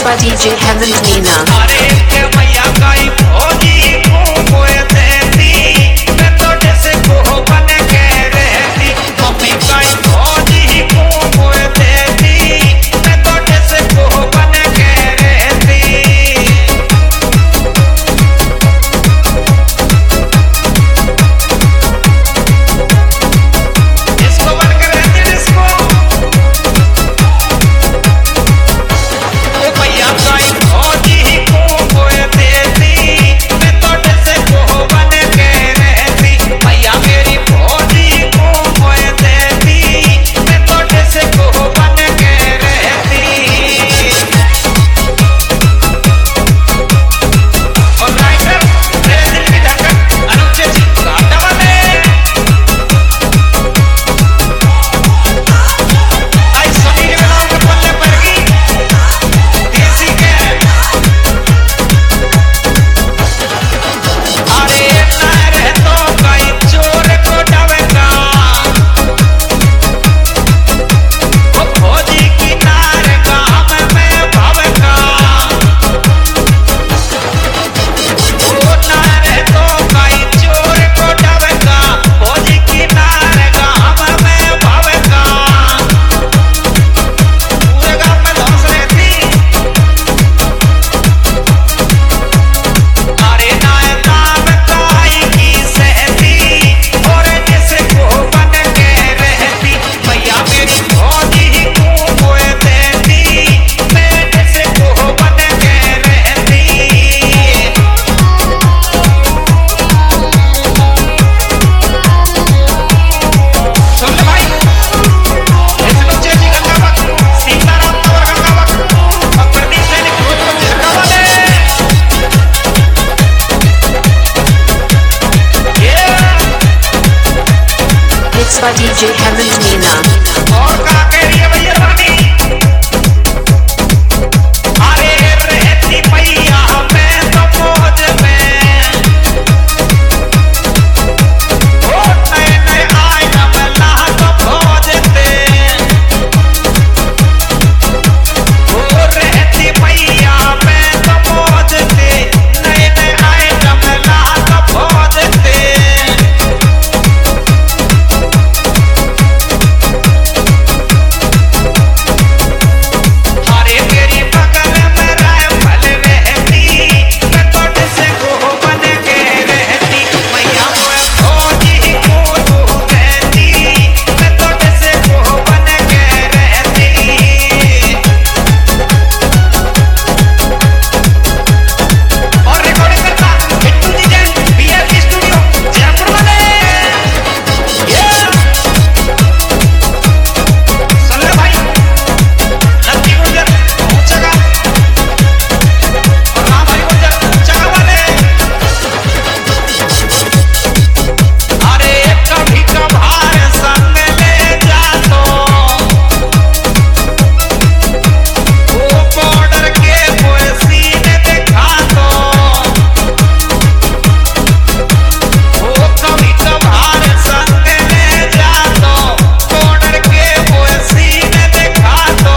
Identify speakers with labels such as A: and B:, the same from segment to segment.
A: Mixed by DJ Heaven Nina.
B: अरे के मैया गई भोजी को कोई देती मैं तो जैसे को बन के रहती मम्मी गई भोजी को कोई देती मैं तो जैसे को बन के रहती इसको बन के रहती इसको ओ मैया गई भोजी को कोई देती मैं तो जैसे को बन के रहती मैया मेरी भोजी को कोई देती मैं तो जैसे को बन के रहती और राइटर मेरे दिल की धड़कन अनुचे जी गाता वाले आई सनी के नाम पे पल्ले पड़ गई देसी के अरे नारे तो कई चोर को डबका ओ भोजी की नार गाम में भवका ओ नारे तो कई चोर को डबका भोजी की नार गाम में भवका पूरे गांव में धौंस रहती अरे नायताब काई की सहती और जैसे को बन के रहती मैया मेरी भोजी को कोई देती मैं जैसे को बन के रहती सुन ले भाई ऐसे लोग जी गंगावत सीताराम तवर गंगावत और प्रदीप सैनिक रोज को झरका वाले
A: Mixed by DJ Heaven Nina.
B: और का कह रही है भैया रानी अरे रहती मैया मैं तो मौज में ओ नए नए आइटम ला तो खोजते ओ रहती मैया मैं तो मौजते नए नए आइटम ला तो खोजते अरे मेरी बगल में राइफल रहती मैं तो जैसे को बन के रहती मैया मैं भोजी को तू कहती मैं तो जैसे को बन के रहती और रिकॉर्डिंग करता Hittu DJ B F studio Jaipur वाले सुन ले भाई लक्की गुर्जर ऊंचा और राम हरि गुर्जर ऊंचा वाले अरे कभी कभार संग ले जा तो वो बॉर्डर के कोई सीन दिखा तो वो कभी कभार संग ले जा तो बॉर्डर के कोई सीन दिखा तो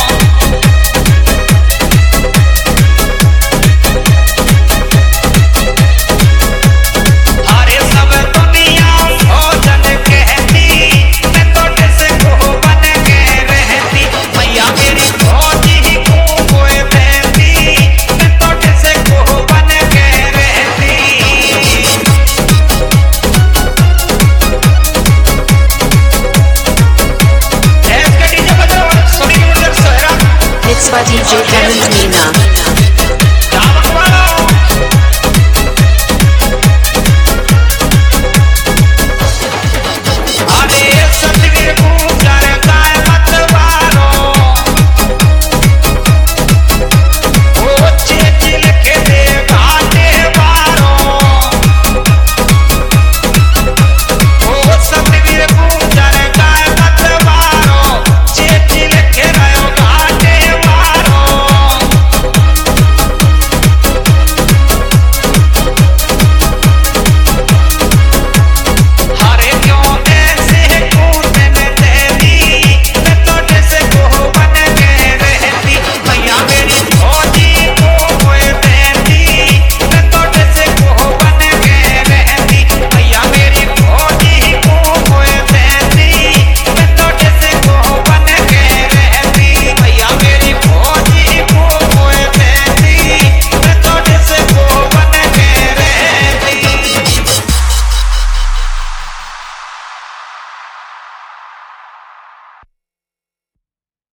B: अरे सब दुनिया भोजन कहती मैं तो जैसे को बन के रहती मैया मेरी भोजी को कोई देती मैं तो जैसे को बन के रहती ऐसे डीजे बजाओ सोनी गुर्जर सोहरा
A: Mixed by DJ Heaven Nina.